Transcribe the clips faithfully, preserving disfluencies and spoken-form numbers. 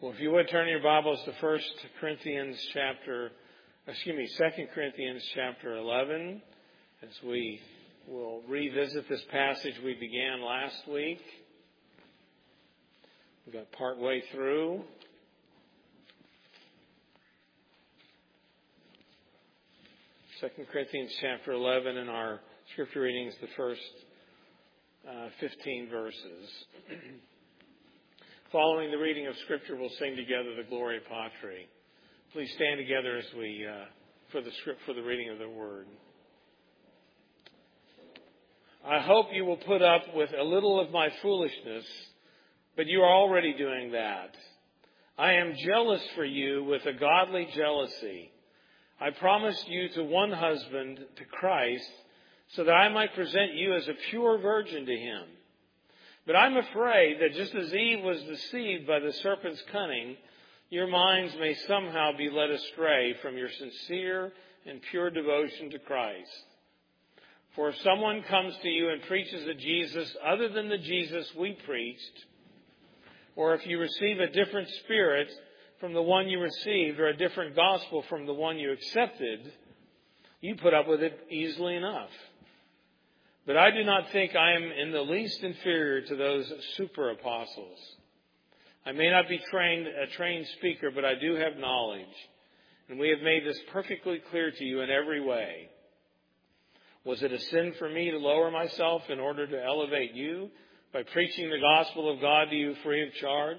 Well, if you would turn your Bibles to First Corinthians chapter, excuse me, Second Corinthians chapter eleven, as we will revisit this passage we began last week. We got part way through. Second Corinthians chapter eleven, and our scripture reading is the first uh, fifteen verses. Following the reading of Scripture, we'll sing together the Gloria Patri. Please stand together as we uh, for the script for the reading of the Word. I hope you will put up with a little of my foolishness, but you are already doing that. I am jealous for you with a godly jealousy. I promised you to one husband, to Christ, so that I might present you as a pure virgin to him. But I'm afraid that just as Eve was deceived by the serpent's cunning, your minds may somehow be led astray from your sincere and pure devotion to Christ. For if someone comes to you and preaches a Jesus other than the Jesus we preached, or if you receive a different spirit from the one you received, or a different gospel from the one you accepted, you put up with it easily enough. But I do not think I am in the least inferior to those super apostles. I may not be trained a trained speaker, but I do have knowledge, and we have made this perfectly clear to you in every way. Was it a sin for me to lower myself in order to elevate you by preaching the gospel of God to you free of charge?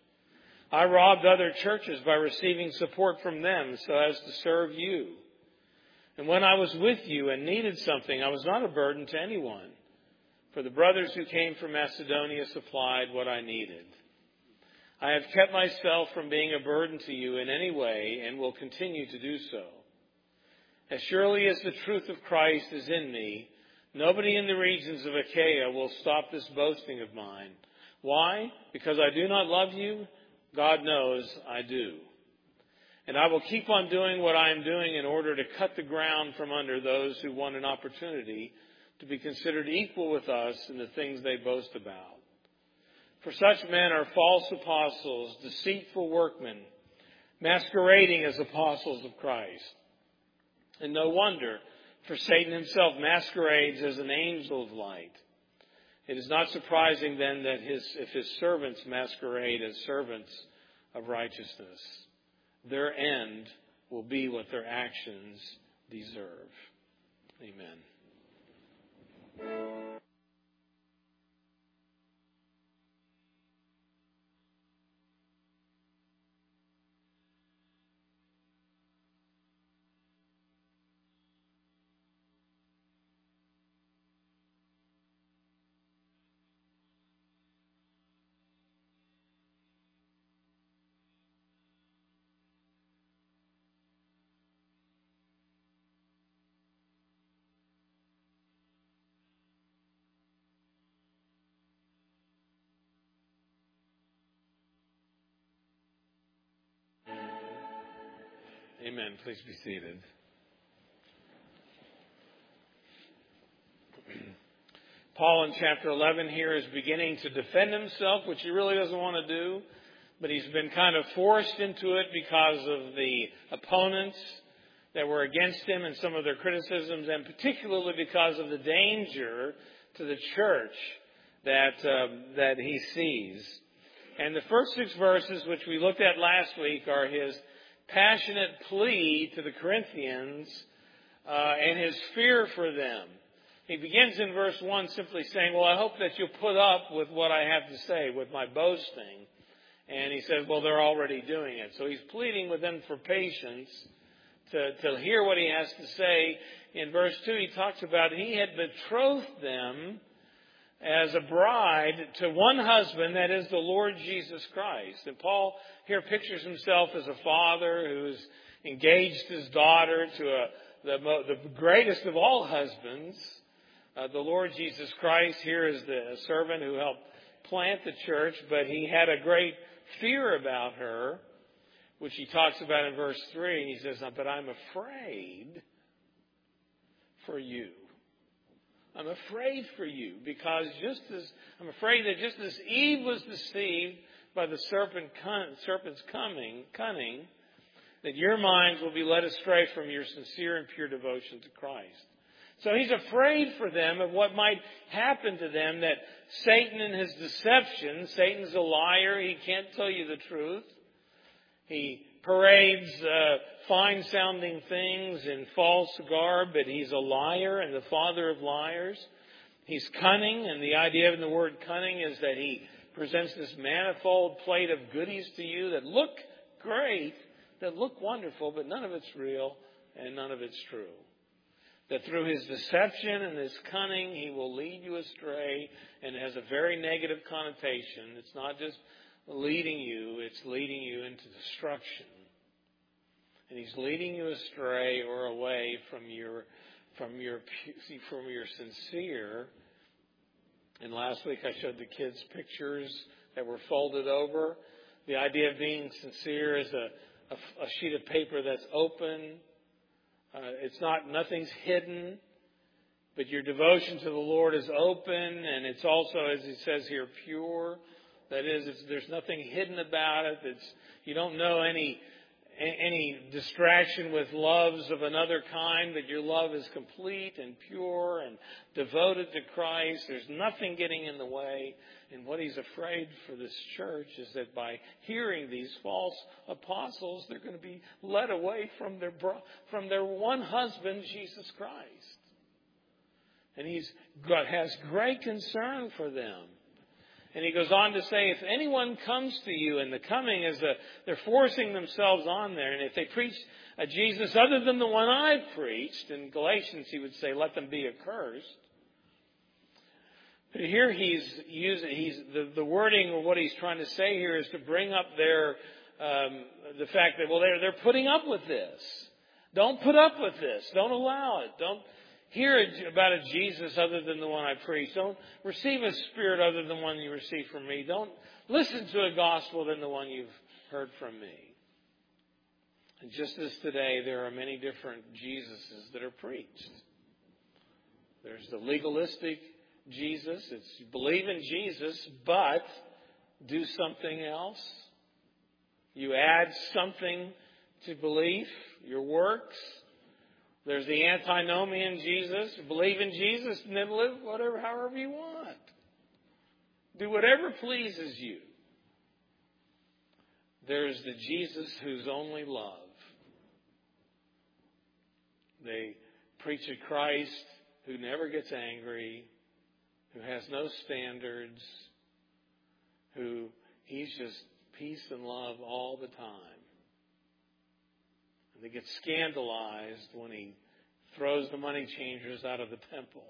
I robbed other churches by receiving support from them so as to serve you. And when I was with you and needed something, I was not a burden to anyone, for the brothers who came from Macedonia supplied what I needed. I have kept myself from being a burden to you in any way and will continue to do so. As surely as the truth of Christ is in me, nobody in the regions of Achaia will stop this boasting of mine. Why? Because I do not love you? God knows I do. And I will keep on doing what I am doing in order to cut the ground from under those who want an opportunity to be considered equal with us in the things they boast about. For such men are false apostles, deceitful workmen, masquerading as apostles of Christ. And no wonder, for Satan himself masquerades as an angel of light. It is not surprising then that his, if his servants masquerade as servants of righteousness, their end will be what their actions deserve. Amen. Amen. Please be seated. Paul in chapter eleven here is beginning to defend himself, which he really doesn't want to do, but he's been kind of forced into it because of the opponents that were against him and some of their criticisms, and particularly because of the danger to the church that uh, that he sees. And the first six verses, which we looked at last week, are his passionate plea to the Corinthians uh, and his fear for them. He begins in verse one simply saying, well, I hope that you'll put up with what I have to say, with my boasting. And he says, well, they're already doing it. So he's pleading with them for patience to, to hear what he has to say. In verse two, he talks about he had betrothed them as a bride to one husband, that is the Lord Jesus Christ. And Paul here pictures himself as a father who's engaged his daughter to a, the, the greatest of all husbands, uh, the Lord Jesus Christ. Here is the servant who helped plant the church, but he had a great fear about her, which he talks about in verse three. He says, but I'm afraid for you. I'm afraid for you because just as I'm afraid that just as Eve was deceived by the serpent cun- serpent's coming, cunning, that your minds will be led astray from your sincere and pure devotion to Christ. So he's afraid for them of what might happen to them, that Satan in his deception, Satan's a liar, he can't tell you the truth. He parades uh, fine-sounding things in false garb, but he's a liar and the father of liars. He's cunning, and the idea of the word cunning is that he presents this manifold plate of goodies to you that look great, that look wonderful, but none of it's real and none of it's true. That through his deception and his cunning, he will lead you astray, and it has a very negative connotation. It's not just leading you, it's leading you into destruction. And he's leading you astray or away from your from your from your sincere. And last week I showed the kids pictures that were folded over. The idea of being sincere is a, a, a sheet of paper that's open. Uh, it's not, nothing's hidden, but your devotion to the Lord is open, and it's also, as he says here, pure. That is, it's, there's nothing hidden about it. It's, you don't know any any distraction with loves of another kind, but your love is complete and pure and devoted to Christ. There's nothing getting in the way. And what he's afraid for this church is that by hearing these false apostles, they're going to be led away from their bro- from their one husband, Jesus Christ. And he's got, has great concern for them. And he goes on to say, if anyone comes to you, and the coming is a, they're forcing themselves on there, and if they preach a Jesus other than the one I've preached, in Galatians he would say, let them be accursed. But here he's using, he's, the, the wording of what he's trying to say here is to bring up their, um, the fact that, well, they're, they're putting up with this. Don't put up with this. Don't allow it. Don't hear about a Jesus other than the one I preach. Don't receive a spirit other than the one you receive from me. Don't listen to a gospel than the one you've heard from me. And just as today, there are many different Jesuses that are preached. There's the legalistic Jesus. It's you believe in Jesus, but do something else. You add something to belief, your works. There's the antinomian Jesus. Believe in Jesus and then live whatever, however you want. Do whatever pleases you. There's the Jesus who's only love. They preach a Christ who never gets angry, who has no standards, who he's just peace and love all the time. They get scandalized when he throws the money changers out of the temple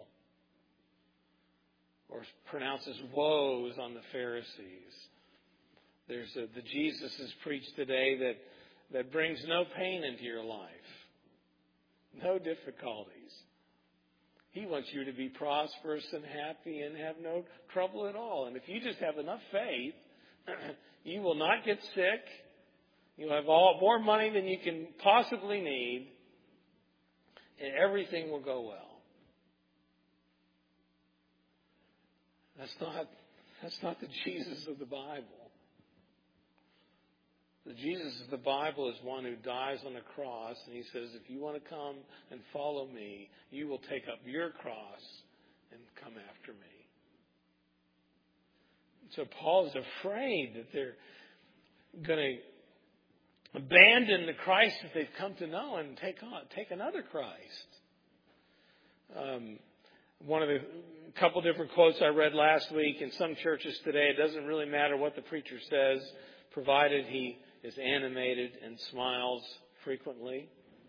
or pronounces woes on the Pharisees. There's a, the Jesus is preached today that, that brings no pain into your life, no difficulties. He wants you to be prosperous and happy and have no trouble at all. And if you just have enough faith, you will not get sick. You'll have all, more money than you can possibly need, and everything will go well. That's not, that's not the Jesus of the Bible. The Jesus of the Bible is one who dies on a cross, and he says, if you want to come and follow me, you will take up your cross and come after me. So Paul is afraid that they're going to abandon the Christ that they've come to know and take on, take another Christ. Um, one of the couple different quotes I read last week in some churches today, it doesn't really matter what the preacher says, provided he is animated and smiles frequently.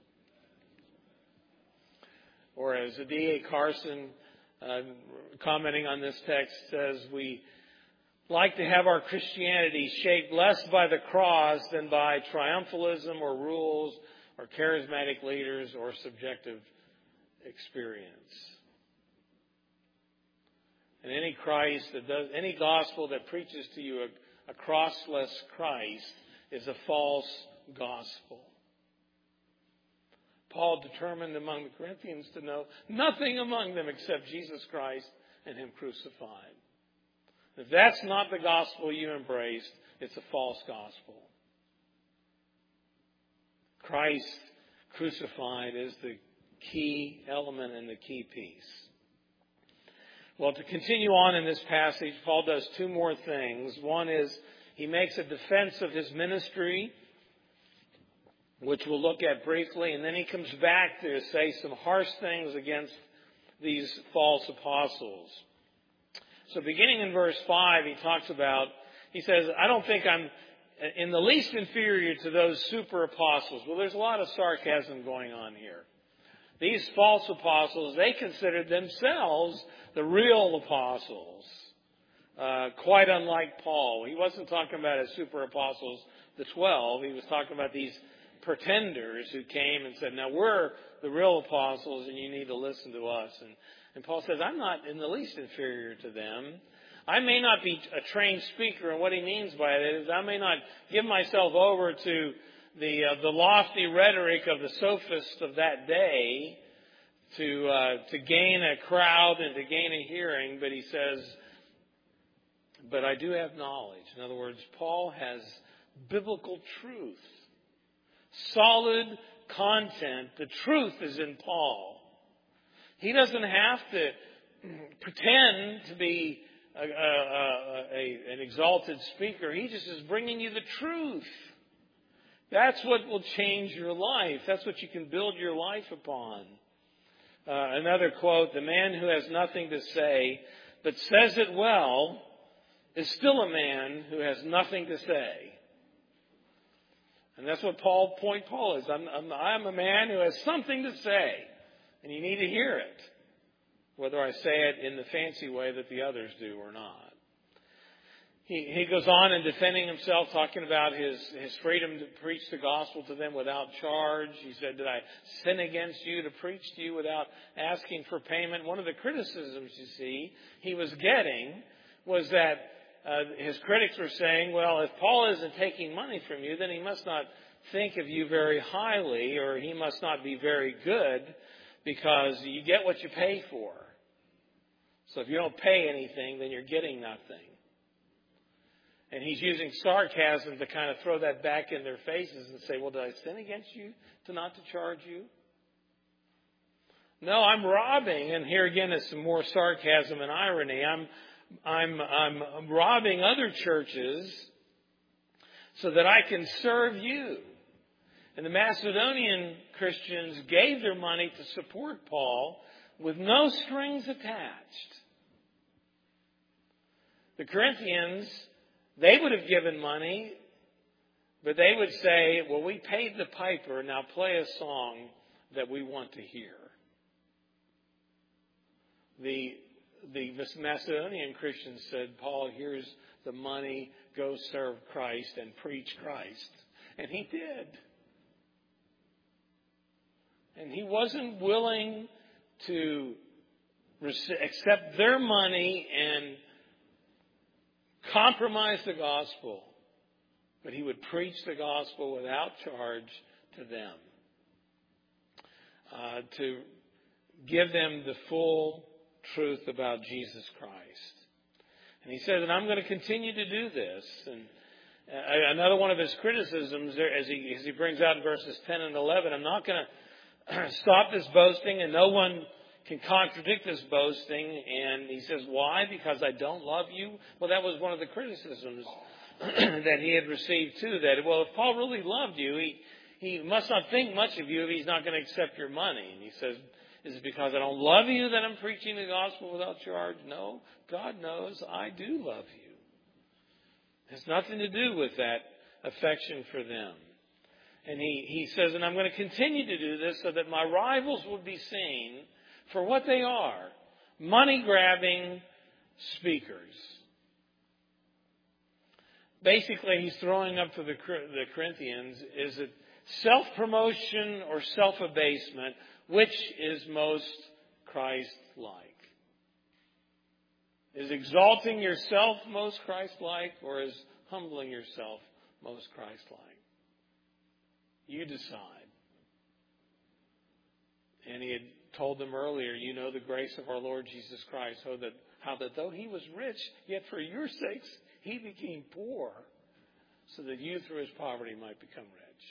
Or as D A Carson, uh, commenting on this text, says, we like to have our Christianity shaped less by the cross than by triumphalism or rules or charismatic leaders or subjective experience. And any Christ that does, any gospel that preaches to you a, a crossless Christ is a false gospel. Paul determined among the Corinthians to know nothing among them except Jesus Christ and Him crucified. If that's not the gospel you embraced, It's a false gospel. Christ crucified is the key element and the key piece. Well, to continue on in this passage, Paul does two more things. One is he makes a defense of his ministry, which we'll look at briefly, and then he comes back to say some harsh things against these false apostles. So beginning in verse five, he talks about, he says, I don't think I'm in the least inferior to those super apostles. Well, there's a lot of sarcasm going on here. These false apostles, they considered themselves the real apostles, uh, quite unlike Paul. He wasn't talking about his super apostles, the twelve. He was talking about these pretenders who came and said, now we're the real apostles and you need to listen to us. And, and Paul says, I'm not in the least inferior to them. I may not be a trained speaker, and what he means by that is I may not give myself over to the uh, the lofty rhetoric of the sophists of that day to uh, to gain a crowd and to gain a hearing, but he says, but I do have knowledge. In other words, Paul has biblical truth, solid content. The truth is in Paul. He doesn't have to pretend to be A, a, a, an exalted speaker. He just is bringing you the truth. That's what will change your life. That's what you can build your life upon. Uh, another quote, the man who has nothing to say but says it well is still a man who has nothing to say. And that's what Paul, point Paul is. I'm, I'm, I'm a man who has something to say, and you need to hear it, whether I say it in the fancy way that the others do or not. He, he goes on in defending himself, talking about his, his freedom to preach the gospel to them without charge. He said, did I sin against you to preach to you without asking for payment? One of the criticisms, you see, he was getting was that uh, his critics were saying, well, if Paul isn't taking money from you, then he must not think of you very highly, or he must not be very good, because you get what you pay for. So if you don't pay anything, then you're getting nothing. And he's using sarcasm to kind of throw that back in their faces and say, well, did I sin against you to not to charge you? No, I'm robbing. And here again is some more sarcasm and irony. I'm, I'm, I'm robbing other churches so that I can serve you. And the Macedonian Christians gave their money to support Paul with no strings attached. The Corinthians, they would have given money, but they would say, well, we paid the piper, now play a song that we want to hear. The, the Macedonian Christians said, Paul, here's the money, go serve Christ and preach Christ. And he did. And he wasn't willing to accept their money and compromise the gospel. But he would preach the gospel without charge to them. Uh, to give them the full truth about Jesus Christ. And he says, and I'm going to continue to do this. And uh, another one of his criticisms, there, as he, as he brings out in verses ten and eleven, I'm not going to stop this boasting, and no one can contradict this boasting. And he says, why? Because I don't love you? Well, that was one of the criticisms that he had received too, that, well, if Paul really loved you, he, he must not think much of you if he's not going to accept your money. And he says, is it because I don't love you that I'm preaching the gospel without charge? No, God knows I do love you. It has nothing to do with that affection for them. And he, he says, and I'm going to continue to do this so that my rivals will be seen for what they are, money-grabbing speakers. Basically, he's throwing up to the, the Corinthians, is it self-promotion or self-abasement? Which is most Christ-like? Is exalting yourself most Christ-like, or is humbling yourself most Christ-like? You decide. And he had told them earlier, you know the grace of our Lord Jesus Christ, so that how that though he was rich, yet for your sakes he became poor, so that you through his poverty might become rich.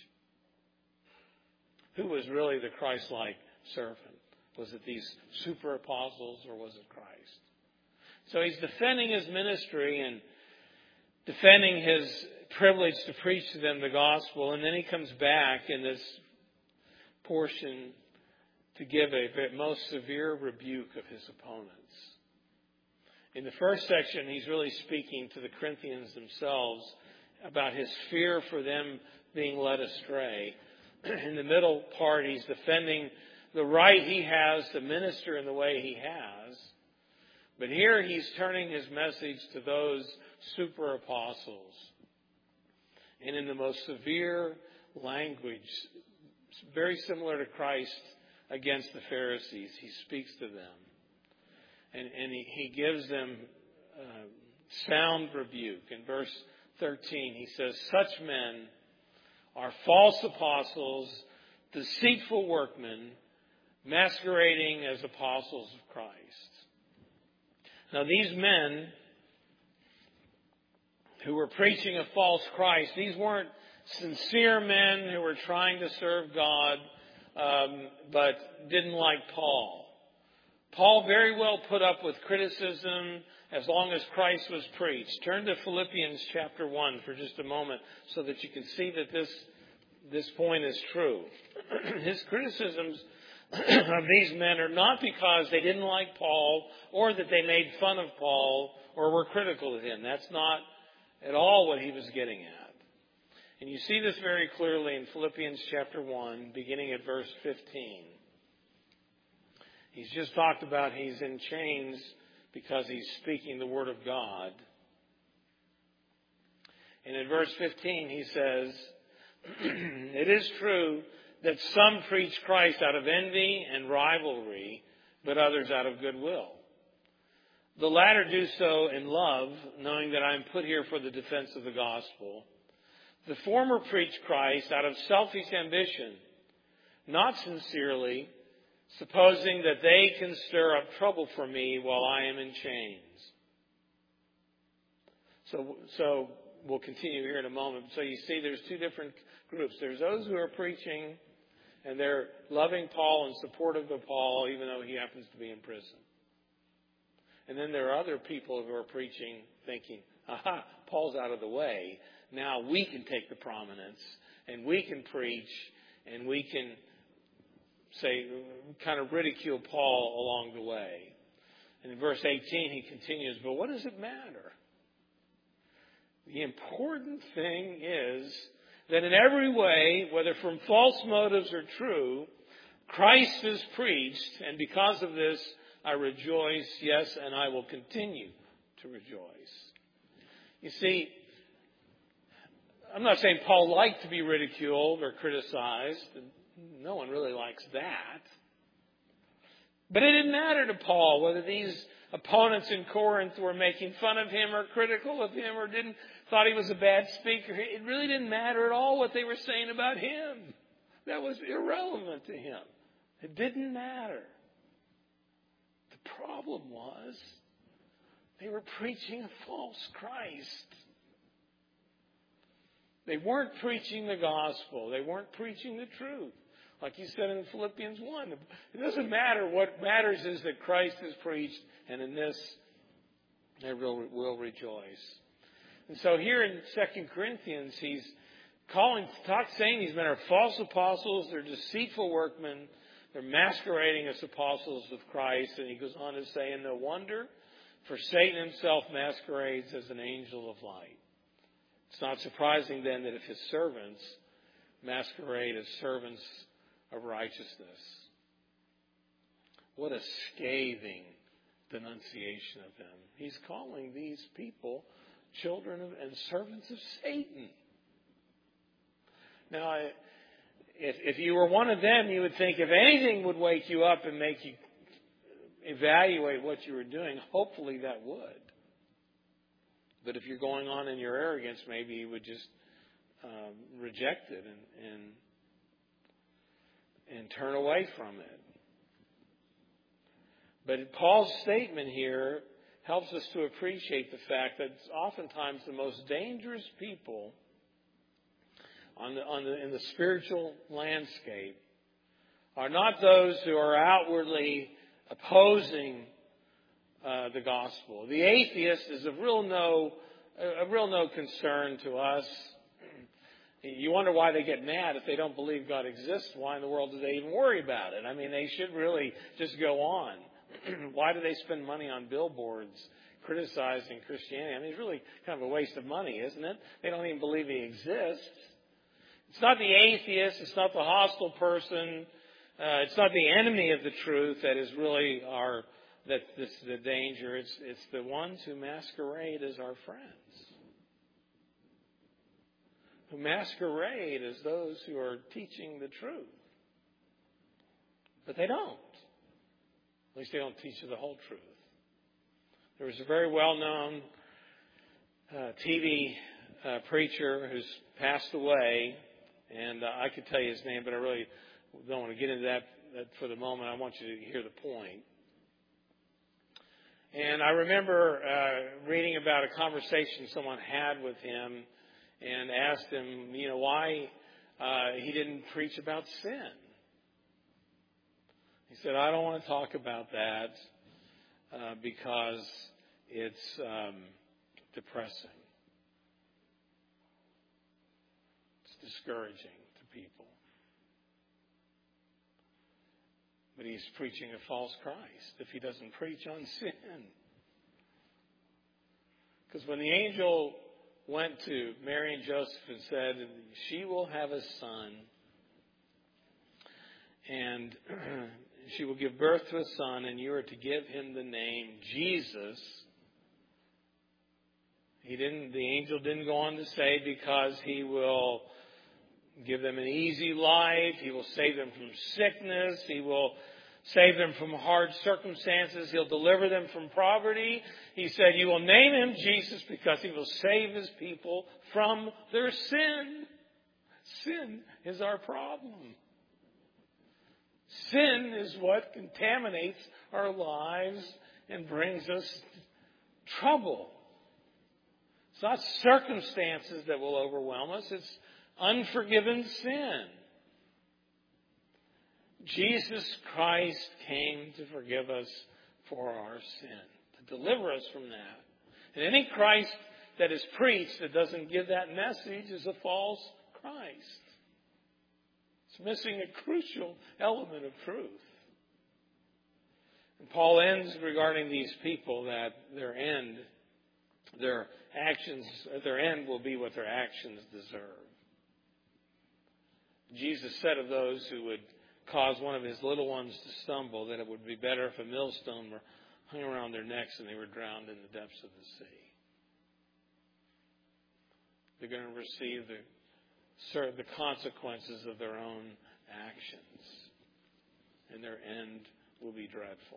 Who was really the Christ-like servant? Was it these super apostles or was it Christ? So he's defending his ministry and defending his privilege to preach to them the gospel. And then he comes back in this portion to give a most severe rebuke of his opponents. In the first section, he's really speaking to the Corinthians themselves about his fear for them being led astray. In the middle part, he's defending the right he has to minister in the way he has. But here he's turning his message to those super apostles. And in the most severe language, very similar to Christ against the Pharisees, he speaks to them. And, and he, he gives them uh, sound rebuke. In verse thirteen, he says, "Such men are false apostles, deceitful workmen, masquerading as apostles of Christ." Now these men who were preaching a false Christ, these weren't sincere men who were trying to serve God, um, but didn't like Paul. Paul very well put up with criticism as long as Christ was preached. Turn to Philippians chapter one for just a moment so that you can see that this, this point is true. His criticisms of these men are not because they didn't like Paul or that they made fun of Paul or were critical of him. That's not at all what he was getting at. And you see this very clearly in Philippians chapter one, beginning at verse fifteen. He's just talked about he's in chains because he's speaking the word of God. And in verse fifteen he says, "It is true that some preach Christ out of envy and rivalry, but others out of goodwill. The latter do so in love, knowing that I am put here for the defense of the gospel. The former preach Christ out of selfish ambition, not sincerely, supposing that they can stir up trouble for me while I am in chains." So, so we'll continue here in a moment. So you see there's two different groups. There's those who are preaching and they're loving Paul and supportive of Paul, even though he happens to be in prison. And then there are other people who are preaching, thinking, aha, Paul's out of the way. Now we can take the prominence, and we can preach, and we can say, kind of ridicule Paul along the way. And in verse eighteen, he continues, but what does it matter? The important thing is that in every way, whether from false motives or true, Christ is preached, and because of this, I rejoice, yes, and I will continue to rejoice. You see, I'm not saying Paul liked to be ridiculed or criticized. No one really likes that. But it didn't matter to Paul whether these opponents in Corinth were making fun of him or critical of him or didn't thought he was a bad speaker. It really didn't matter at all what they were saying about him. That was irrelevant to him. It didn't matter. The problem was they were preaching a false Christ. They weren't preaching the gospel. They weren't preaching the truth. Like he said in Philippians one, it doesn't matter. What matters is that Christ is preached, and in this they will, will rejoice. And so here in Second Corinthians, he's calling, talk, saying these men are false apostles. They're deceitful workmen. They're masquerading as apostles of Christ. And he goes on to say, and no wonder, for Satan himself masquerades as an angel of light. It's not surprising then that if his servants masquerade as servants of righteousness. What a scathing denunciation of them. He's calling these people children of, and servants of Satan. Now, if, if you were one of them, you would think if anything would wake you up and make you evaluate what you were doing, hopefully that would. But if you're going on in your arrogance, maybe you would just um, reject it and, and and turn away from it. But Paul's statement here helps us to appreciate the fact that oftentimes the most dangerous people on the, on the, in the spiritual landscape are not those who are outwardly opposing uh, the gospel. The atheist is of real no, a real no concern to us. You wonder why they get mad if they don't believe God exists. Why in the world do they even worry about it? I mean, they should really just go on. Why do they spend money on billboards criticizing Christianity? I mean, it's really kind of a waste of money, isn't it? They don't even believe He exists. It's not the atheist. It's not the hostile person. Uh, it's not the enemy of the truth that is really our that this the danger. It's it's the ones who masquerade as our friends, who masquerade as those who are teaching the truth, but they don't. At least they don't teach the whole truth. There was a very well-known uh, T V uh, preacher who's passed away, and uh, I could tell you his name, but I really don't want to get into that, that for the moment. I want you to hear the point. And I remember uh, reading about a conversation someone had with him and asked him, you know, why uh, he didn't preach about sin. He said, I don't want to talk about that uh, because it's um, depressing. It's discouraging to people. But he's preaching a false Christ if he doesn't preach on sin. Because when the angel went to Mary and Joseph and said, she will have a son, and she will give birth to a son, and you are to give him the name Jesus. He didn't, the angel didn't go on to say because he will give them an easy life, he will save them from sickness, he will save them from hard circumstances, he'll deliver them from poverty. He said, you will name him Jesus because he will save his people from their sin. Sin is our problem. Sin is what contaminates our lives and brings us trouble. It's not circumstances that will overwhelm us. It's unforgiven sin. Jesus Christ came to forgive us for our sin, to deliver us from that. And any Christ that is preached that doesn't give that message is a false Christ. It's missing a crucial element of truth. And Paul ends regarding these people that their end, their actions, their end will be what their actions deserve. Jesus said of those who would cause one of his little ones to stumble that it would be better if a millstone were hung around their necks and they were drowned in the depths of the sea. They're going to receive the the consequences of their own actions, and their end will be dreadful.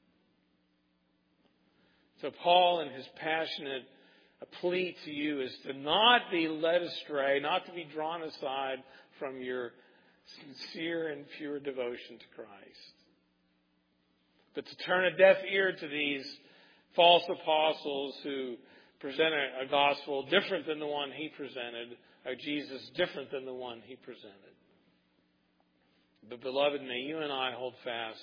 So Paul, in his passionate plea to you, is to not be led astray, not to be drawn aside from your sincere and pure devotion to Christ, but to turn a deaf ear to these false apostles who present a, a gospel different than the one he presented, or Jesus different than the one he presented. But beloved, may you and I hold fast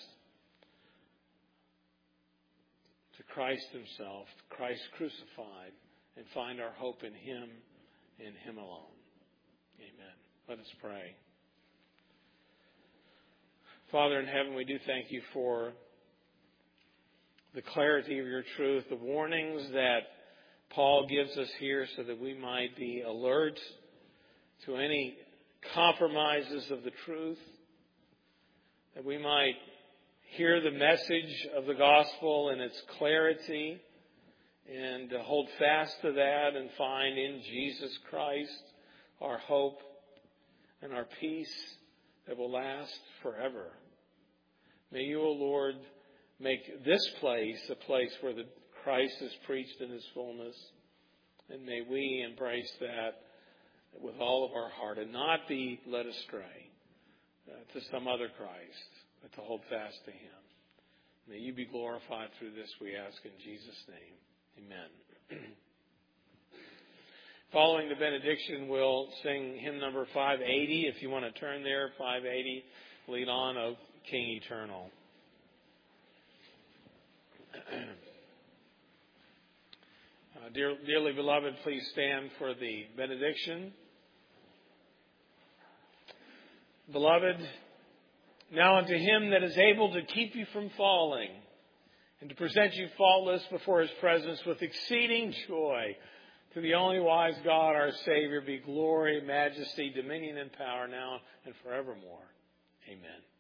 to Christ himself, Christ crucified, and find our hope in him and him alone. Amen. Let us pray. Father in heaven, we do thank you for the clarity of your truth, the warnings that Paul gives us here so that we might be alert to any compromises of the truth, that we might hear the message of the gospel in its clarity and hold fast to that and find in Jesus Christ our hope and our peace that will last forever. May you, O Lord, make this place a place where the Christ is preached in his fullness, and may we embrace that with all of our heart and not be led astray uh, to some other Christ, but to hold fast to him. May you be glorified through this, we ask in Jesus' name. Amen. Following the benediction, we'll sing hymn number five eighty. If you want to turn there, five eighty, Lead On, O King Eternal. uh, dear, dearly beloved, please stand for the benediction. Beloved, now unto him that is able to keep you from falling and to present you faultless before his presence with exceeding joy, to the only wise God, our Savior, be glory, majesty, dominion, and power now and forevermore. Amen.